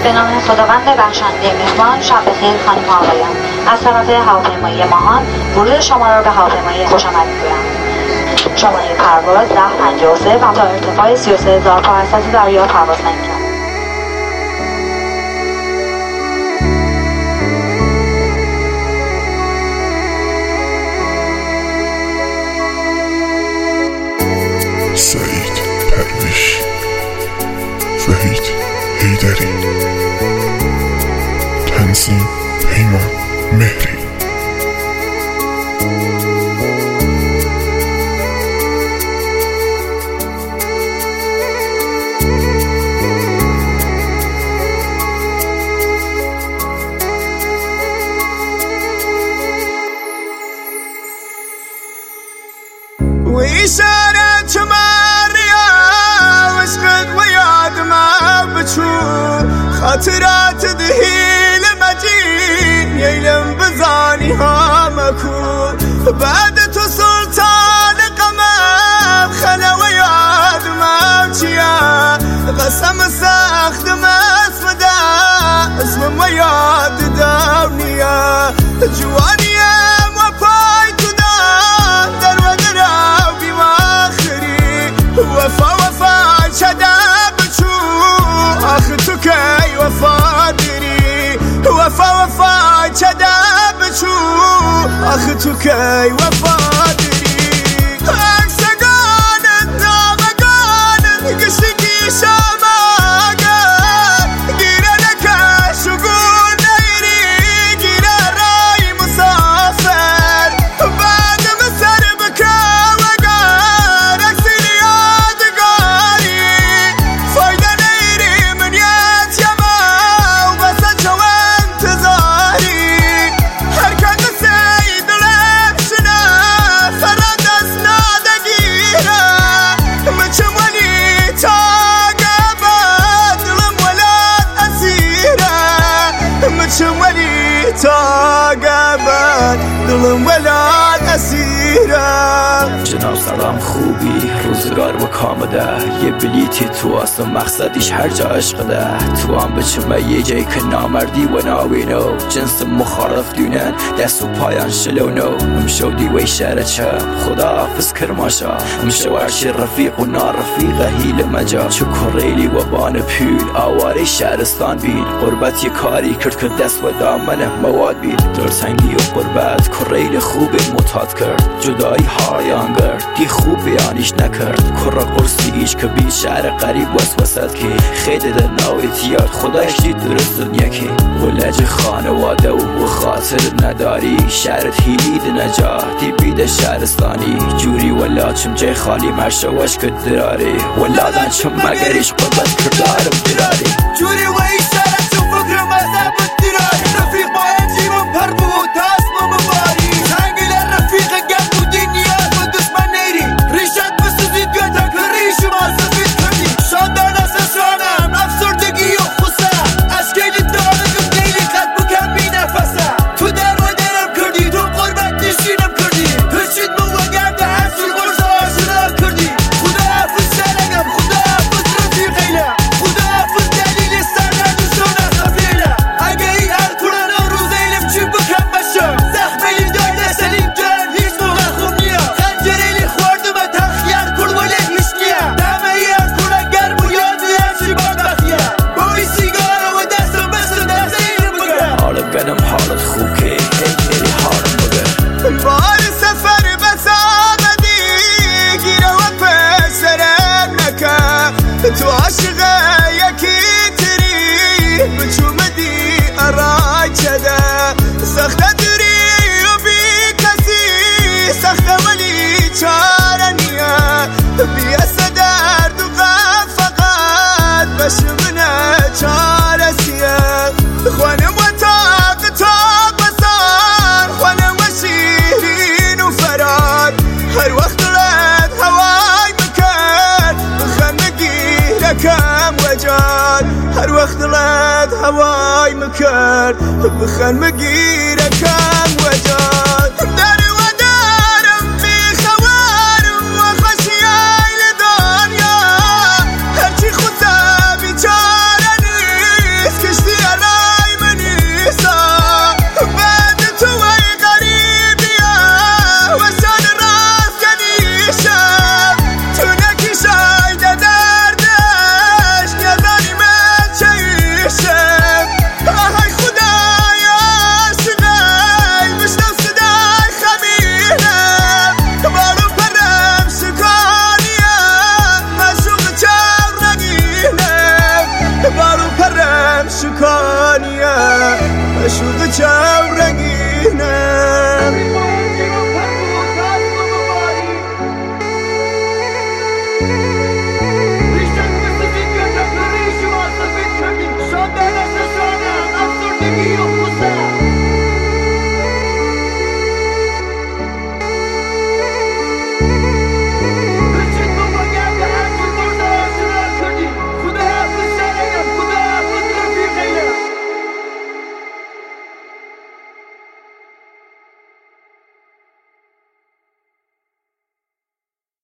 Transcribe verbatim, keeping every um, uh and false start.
به نام خداوند بخشنده مهربان. شب بخیر خانم و آقایان. از طرف هواپیمایی ماهان ورود شما را به هواپیمایی خوش آمد می‌گویم. شماره پرواز ده پنجاه و سه و با ارتفاع سی و سه هزار پا از سطح دریا پرواز نمی‌کند. سعید پرویش، وحید حیدری، تنظیم پیمان مهری. وإشارة ماريا واشقد وياد ما بتشو خاطرات ذهيل مجين يلم بزاني هامكو بعد تو سلطان قمام خلا وياد ما بتشيا قسم ساخت مسفدا اسم وياد داونيا جوانيا وفا وفا شدا بچو آخ تو کی وفا داری وفا وفا شدا بچو آخ تو کی وفا داری اکسگانت نامگانت گشتی شاماگت گیره نکش و گون نیری گیره رای مسافر بعد مسر بکاوگان اکسیری دلم ولاد اسیرم. جناب سلام، خوبی؟ روزگار با کامده یه بلیتی تو اصلا مقصدیش هر جا عشق ده. تو هم بچه یه جایی که نامردی و ناوینو جنس مخالف دونن دست و پایان شلونو امشو دیوی شهر چه خدا حافظ کرماشا امشو هرچی رفیق و نارفیق هیل مجا چو کریلی و بان پیل آواره شهرستان بین قربت یه کاری کرد که دست و دامن مواد بین دلتنگی و قربت کریل خوب متاد کرد جدایی هایان گرد دی خوب بیانیش نکرد کرا قرصی ایش که بی شهر قریب وسوست که خیده در ناوی تیاد خدایش دید درست دنیا که ولج خانواده و خاطر نداری شهرت هیلید نجاتی بید شهرستانی جوری ولا چم جای خالی مرشوش که دراری ولا دان چم مگریش قربت کردارم دراری جوری و ایشارت چم فکر مذهب دراری رفیق باید جیبم پر بود تاسم مباری تنگل رفیق گرد و دنیا و دشمن نیری ریشت بسوزید گتا که ریش مازفید کردی شاندان اساس رانم افسردگی و خسم اشکیلی دارم دیلی قد بکن بی نفسم تو در و درم کردی تو قربت نشینم کردی پرچید مو و گرده حسول قرص آشنا کردی خدا حافظ سرگم خدا حافظ رفیقیلم خدا حافظ دلیل سردن و شونه خفیلم اگه ای هر کنن روز ایلم چی بکن بشم زخمه دایده سلیم جن هیچ موقع خوب نیا خنجریلی خوردم تخیار کرد ولی هیچ نیا دمه ای هر کنن گرم و یادی هرچی با بخیه بوی سیگاره و دستم بسن دست ایلم بگم حالا بدم حالت خوب که هیلی حالم بگم بار سفر بس آمدی گیره و پسرم نکن تو عاشق یکی تری بچومدی ارای چده سخت دوری و بی کسی سخت ولی چاره نیه بی اصد درد و غم فقط بشمنه چاره سیه خوانم و تاق تاق بسار خوانم و شیرین و فرار هر وقت دلت هوای مکر بخن مگیره کم و جار هر وقت دلت هوای مکر بخن مگیره کم و جار